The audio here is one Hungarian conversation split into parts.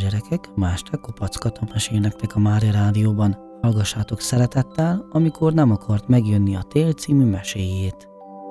gyerekek, ma este Kopasz Kata mesél nektek a Mária Rádióban. Hallgassátok szeretettel, amikor nem akart megjönni a tél című meséjét.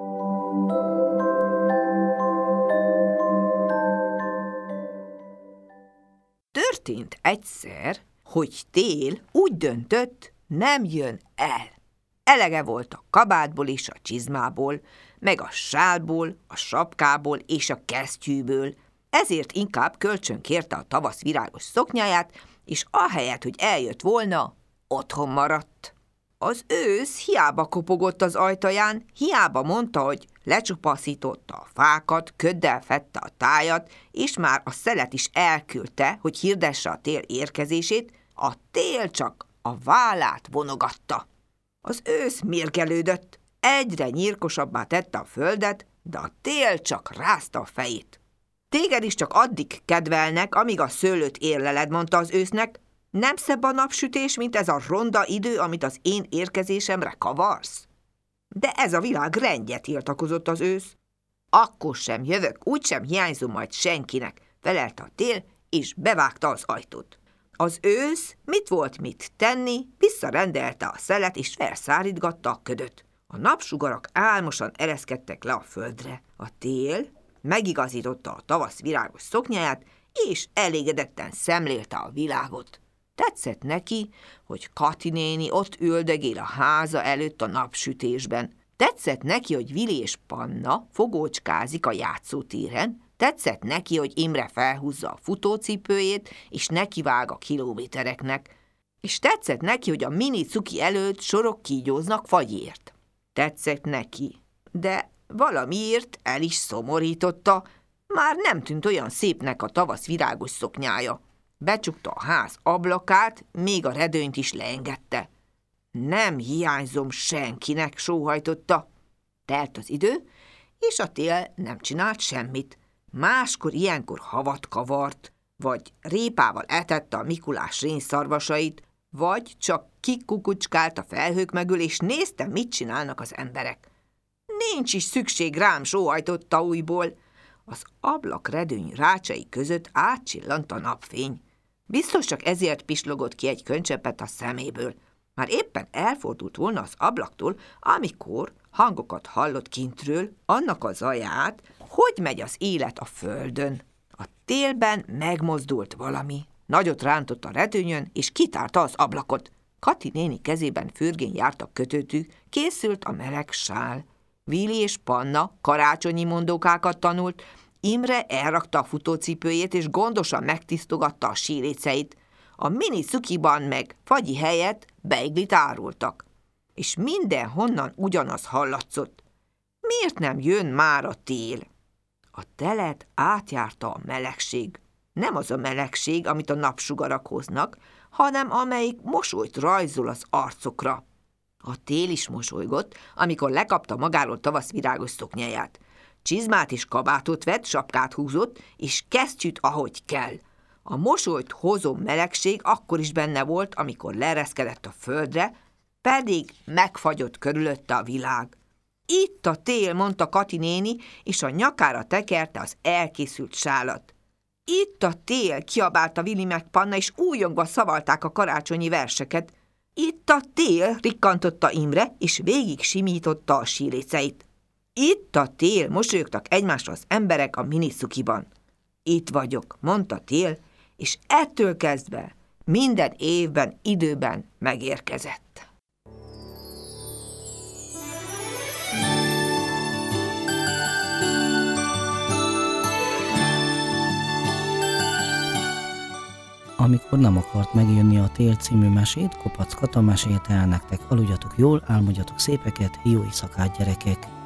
Történt egyszer, hogy tél úgy döntött, nem jön el. Elege volt a kabátból és a csizmából, meg a sálból, a sapkából és a kesztyűből, ezért inkább kölcsön kérte a tavasz virágos szoknyáját, és ahelyett, hogy eljött volna, otthon maradt. Az ősz hiába kopogott az ajtaján, hiába mondta, hogy lecsupaszította a fákat, köddel fedte a tájat, és már a szelet is elküldte, hogy hirdesse a tél érkezését, a tél csak a vállát vonogatta. Az ősz mérgelődött, egyre nyírkosabbá tette a földet, de a tél csak rázta a fejét. Téged is csak addig kedvelnek, amíg a szőlőt érleled, mondta az ősznek. Nem szebb a napsütés, mint ez a ronda idő, amit az én érkezésemre kavarsz? De ez a világ rendje, tiltakozott az ősz. Akkor sem jövök, úgysem hiányzom majd senkinek, felelte a tél, és bevágta az ajtót. Az ősz mit volt mit tenni, visszarendelte a szelet, és felszárítgatta a ködöt. A napsugarak álmosan ereszkedtek le a földre. A tél megigazította a tavasz virágos szoknyáját, és elégedetten szemlélte a világot. Tetszett neki, hogy Kati néni ott üldögél a háza előtt a napsütésben. Tetszett neki, hogy Vili és Panna fogócskázik a játszótéren. Tetszett neki, hogy Imre felhúzza a futócipőjét, és nekivág a kilométereknek. És tetszett neki, hogy a mini cuki előtt sorok kígyóznak fagyért. Tetszett neki, de valamiért el is szomorította, már nem tűnt olyan szépnek a tavasz virágos szoknyája. Becsukta a ház ablakát, még a redőnyt is leengedte. Nem hiányzom senkinek, sóhajtotta. Telt az idő, és a tél nem csinált semmit. Máskor ilyenkor havat kavart, vagy répával etette a Mikulás rénszarvasait, vagy csak kikukucskált a felhők mögül, és nézte, mit csinálnak az emberek. Nincs is szükség rám, sóhajtotta újból. Az ablakredőny rácsai között átcsillant a napfény. Biztos csak ezért pislogott ki egy könycsepet a szeméből. Már éppen elfordult volna az ablaktól, amikor hangokat hallott kintről, annak a zaját, hogy megy az élet a földön. A télben megmozdult valami. Nagyot rántott a redőnyön, és kitárta az ablakot. Kati néni kezében fürgén járt a kötőtű, készült a meleg sál. Vili és Panna karácsonyi mondókákat tanult, Imre elrakta a futócipőjét, és gondosan megtisztogatta a síréceit. A mini cukiban meg fagyi helyett beiglit árultak. És mindenhonnan ugyanaz hallatszott. Miért nem jön már a tél? A telet átjárta a melegség. Nem az a melegség, amit a napsugarak hoznak, hanem amelyik mosolyt rajzol az arcokra. A tél is mosolygott, amikor lekapta magáról tavasz virágos szoknyáját. Csizmát és kabátot vett, sapkát húzott, és kesztyűt, ahogy kell. A mosolyt hozó melegség akkor is benne volt, amikor leereszkedett a földre, pedig megfagyott körülötte a világ. Itt a tél, mondta Kati néni, és a nyakára tekerte az elkészült sálat. Itt a tél, kiabálta Vili meg Panna, és újongva szavalták a karácsonyi verseket. Itt a tél, rikkantotta Imre, és végig simította a síréceit. Itt a tél, mosolyogtak egymásra az emberek a miniszukiban. Itt vagyok, mondta tél, és ettől kezdve minden évben, időben megérkezett. Amikor nem akart megjönni a tél című mesét, Kopasz Kata mesélte el nektek. Aludjatok jól, álmodjatok szépeket, jó éjszakát, gyerekek!